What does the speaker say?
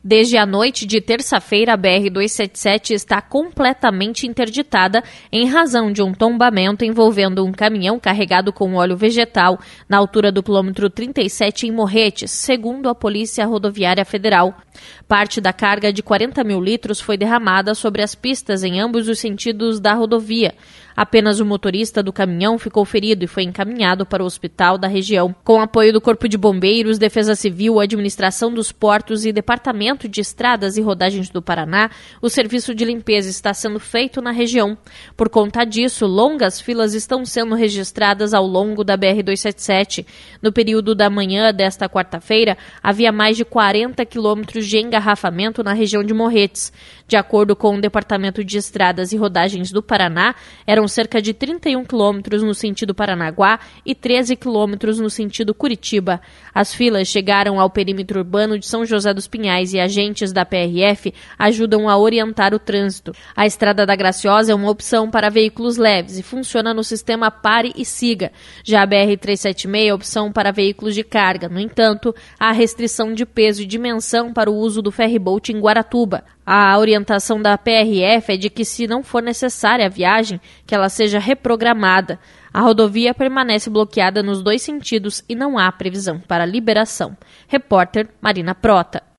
Desde a noite de terça-feira, a BR-277 está completamente interditada em razão de um tombamento envolvendo um caminhão carregado com óleo vegetal na altura do quilômetro 37 em Morretes, segundo a Polícia Rodoviária Federal. Parte da carga de 40 mil litros foi derramada sobre as pistas em ambos os sentidos da rodovia. Apenas o motorista do caminhão ficou ferido e foi encaminhado para o hospital da região. Com apoio do Corpo de Bombeiros, Defesa Civil, Administração dos Portos e Departamento de Estradas e Rodagens do Paraná, o serviço de limpeza está sendo feito na região. Por conta disso, longas filas estão sendo registradas ao longo da BR-277. No período da manhã desta quarta-feira, havia mais de 40 quilômetros de engarrafamento na região de Morretes. De acordo com o Departamento de Estradas e Rodagens do Paraná, eram cerca de 31 quilômetros no sentido Paranaguá e 13 quilômetros no sentido Curitiba. As filas chegaram ao perímetro urbano de São José dos Pinhais e agentes da PRF ajudam a orientar o trânsito. A Estrada da Graciosa é uma opção para veículos leves e funciona no sistema pare e siga. Já a BR-376 é opção para veículos de carga. No entanto, há restrição de peso e dimensão para o uso do ferryboat em Guaratuba. A orientação da PRF é de que, se não for necessária a viagem, que ela seja reprogramada. A rodovia permanece bloqueada nos dois sentidos e não há previsão para liberação. Repórter Marina Prota.